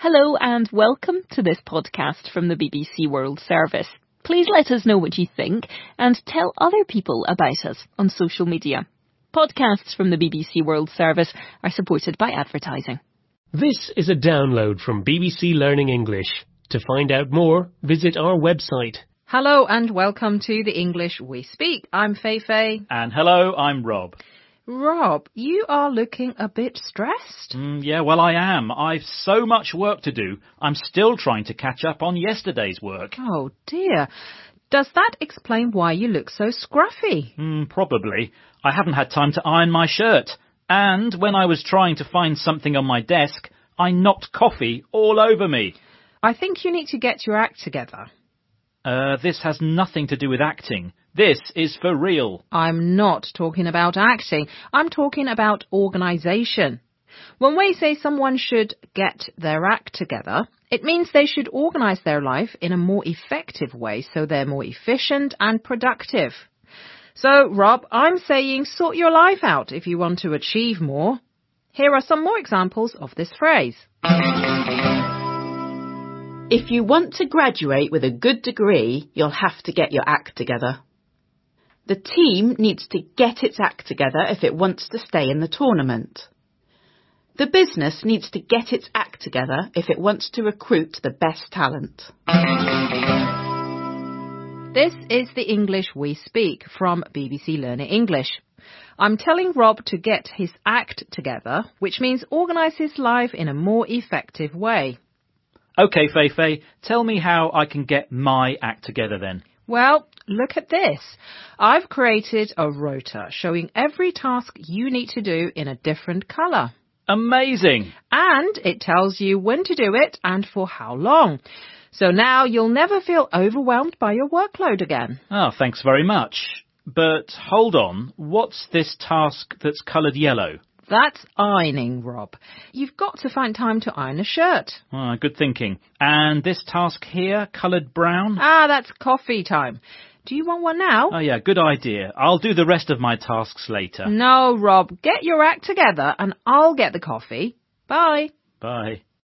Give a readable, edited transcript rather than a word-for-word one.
Hello and welcome to this podcast from the BBC World Service. Please let us know what you think and tell other people about us on social media. Podcasts from the BBC World Service are supported by advertising. This is a download from BBC Learning English. To find out more, visit our website. Hello and welcome to the English We Speak. I'm Feifei. And hello, I'm Rob. Rob, you are looking a bit stressed. Yeah, well, I am. I've so much work to do. I'm still trying to catch up on yesterday's work. Oh dear. Does that explain why you look so scruffy? Probably. I haven't had time to iron my shirt. And when I was trying to find something on my desk, I knocked coffee all over me. I think you need to get your act together. This has nothing to do with acting. This is for real. I'm not talking about acting. I'm talking about organisation. When we say someone should get their act together, it means they should organise their life in a more effective way so they're more efficient and productive. So, Rob, I'm saying sort your life out if you want to achieve more. Here are some more examples of this phrase. If you want to graduate with a good degree, you'll have to get your act together. The team needs to get its act together if it wants to stay in the tournament. The business needs to get its act together if it wants to recruit the best talent. This is the English We Speak from BBC Learning English. I'm telling Rob to get his act together, which means organise his life in a more effective way. OK, Feifei, tell me how I can get my act together then. Well, look at this. I've created a rota showing every task you need to do in a different colour. Amazing! And it tells you when to do it and for how long. So now you'll never feel overwhelmed by your workload again. Oh, thanks very much. But hold on, what's this task that's coloured yellow? That's ironing, Rob. You've got to find time to iron a shirt. Good thinking. And this task here, coloured brown? That's coffee time. Do you want one now? Oh, yeah, good idea. I'll do the rest of my tasks later. No, Rob. Get your act together and I'll get the coffee. Bye. Bye.